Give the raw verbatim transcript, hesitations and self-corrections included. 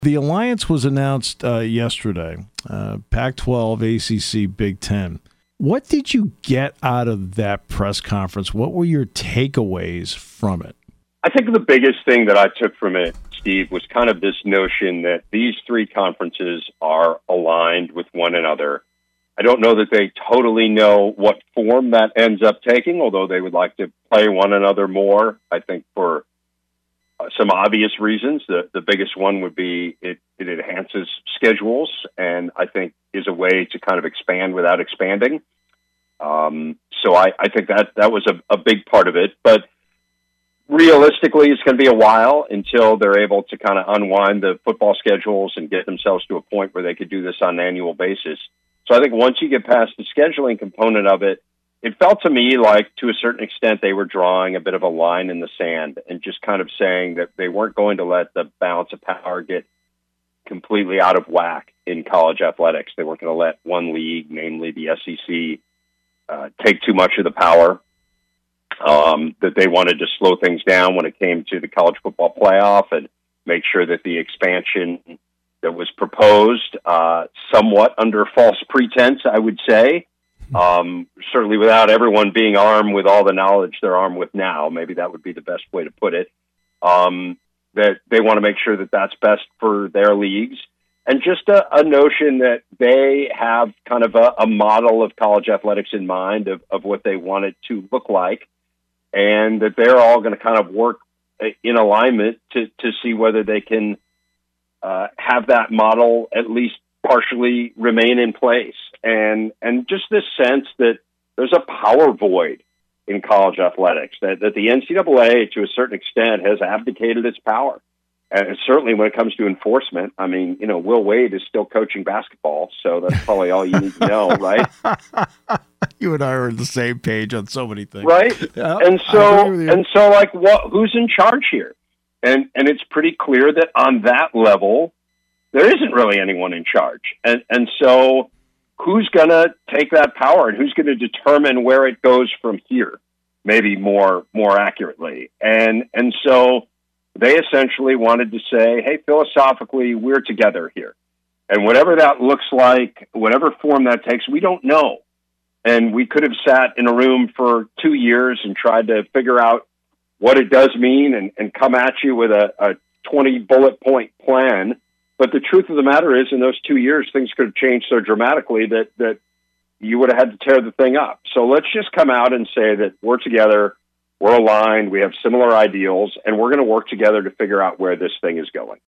The alliance was announced uh, yesterday, uh, Pac twelve, A C C, Big Ten. What did you get out of that press conference? What were your takeaways from it? I think the biggest thing that I took from it, Steve, was kind of this notion that these three conferences are aligned with one another. I don't know that they totally know what form that ends up taking, although they would like to play one another more. I think for uh, some obvious reasons. The, the biggest one would be it, it enhances schedules, and I think is a way to kind of expand without expanding. Um, so I, I think that that was a, a big part of it. But realistically, it's going to be a while until they're able to kind of unwind the football schedules and get themselves to a point where they could do this on an annual basis. So I think once you get past the scheduling component of it, it felt to me like to a certain extent they were drawing a bit of a line in the sand and just kind of saying that they weren't going to let the balance of power get completely out of whack in college athletics. They weren't going to let one league, namely the S E C, uh, take too much of the power. Um, that they wanted to slow things down when it came to the college football playoff and make sure that the expansion that was proposed, uh, somewhat under false pretense, I would say, um, certainly without everyone being armed with all the knowledge they're armed with now, maybe that would be the best way to put it, um, that they want to make sure that that's best for their leagues. And just a, a notion that they have kind of a, a model of college athletics in mind of, of what they want it to look like, and that they're all going to kind of work in alignment to, to see whether they can uh, have that model at least partially remain in place. And and just this sense that there's a power void in college athletics, that, that the N C double A, to a certain extent, has abdicated its power. And certainly when it comes to enforcement, I mean, you know, Will Wade is still coaching basketball, so that's probably all you need to know, right? You and I are on the same page on so many things, right? Yeah, and so, and so, like, what? Who's in charge here? And and it's pretty clear that on that level, there isn't really anyone in charge. And and so, who's going to take that power, and who's going to determine where it goes from here? Maybe more more accurately. And and so, they essentially wanted to say, hey, philosophically, we're together here. And whatever that looks like, whatever form that takes, we don't know. And we could have sat in a room for two years and tried to figure out what it does mean and, and come at you with a, a twenty bullet point plan. But the truth of the matter is, in those two years, things could have changed so dramatically that, that you would have had to tear the thing up. So let's just come out and say that we're together, we're aligned, we have similar ideals, and we're going to work together to figure out where this thing is going.